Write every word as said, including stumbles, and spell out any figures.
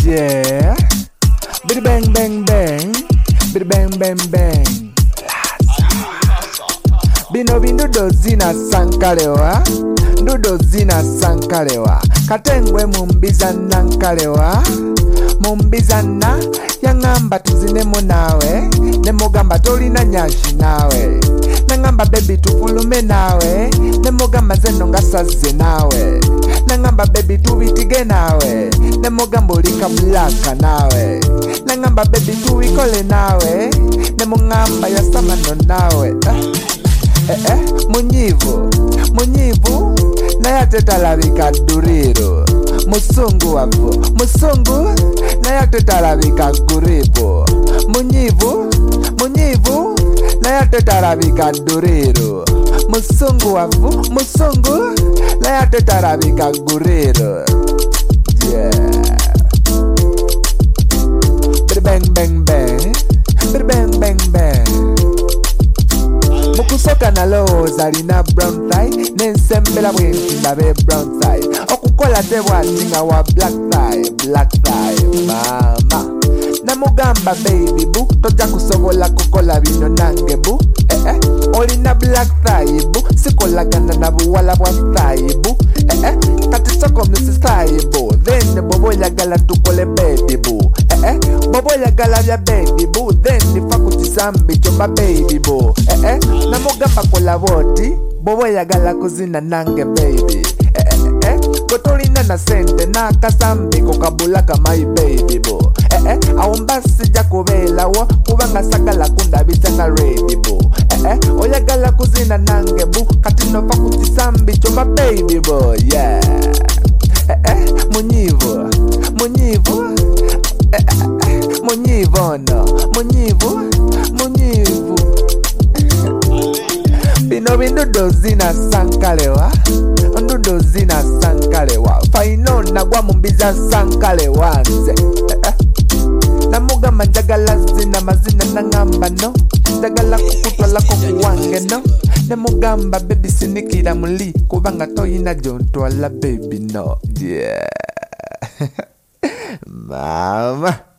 Yeah. Bidi bang bang bang. Bidi bang bang bang. Bino bindudo zina sankalewa. Ndudo zina sankalewa. Katengwe mumbiza nankalewa. Mumbiza na yangamba tuzinemo nawe. Nemogamba tolina nyashi nawe. Nangamba baby tupulume nawe. Nemogamba zeno ngasaze nawe. Nangamba baby tubitige nawe. Nemogamba olika blaka nawe. Nangamba baby tuwikole nawe. Nemongamba yasamano nawe. Eh eh munyivu munyivu naye tetalabika duriro musungu wavo musungu naye tetalabika guripo munyivu munyivu naye tetalabika duriro musungu wavo musungu naye tetalabika guriro. Yeah. Bang bang bang bang bang bang. Mukusoka na loza lina brown tie nensembela bwenti ndabe brown tie okukola tebwatinga wa black tie black tie mama namugamba baby boo toja kusobola kukola bino nange boo eh eh olina black tie boo sikolagana na buwala bwa tie boo eh eh kati soko missis tie boo then bobo yagala tukole baby boo eh eh bobo yagala bya baby boo then nifakuti zambi chomba baby boo eh eh namugamba kola boti bobo yagala kuzina nange baby eh eh eh kotolina na sente na kasambi kokabulaka my baby boo eh eh awumbasi jakubela wo kubanga sakala kunda bitanga ready boo eh eh oyagala kuzina nange boo kati nofakuti zambi chomba baby boo yeah eh eh munyivu munyivu eh eh munyivu no munyivu munyivu. Bino bindudo zina sankalewa. Ndudo zina sankalewa. Faino nagwa mumbiza sankalewa nze. Namugamba njagala zina mazina nangamba no. Njagala kukutwala kuwange no. Namugamba baby sinikira muli kubanga toyina jontwala baby no. Yeah. Mama.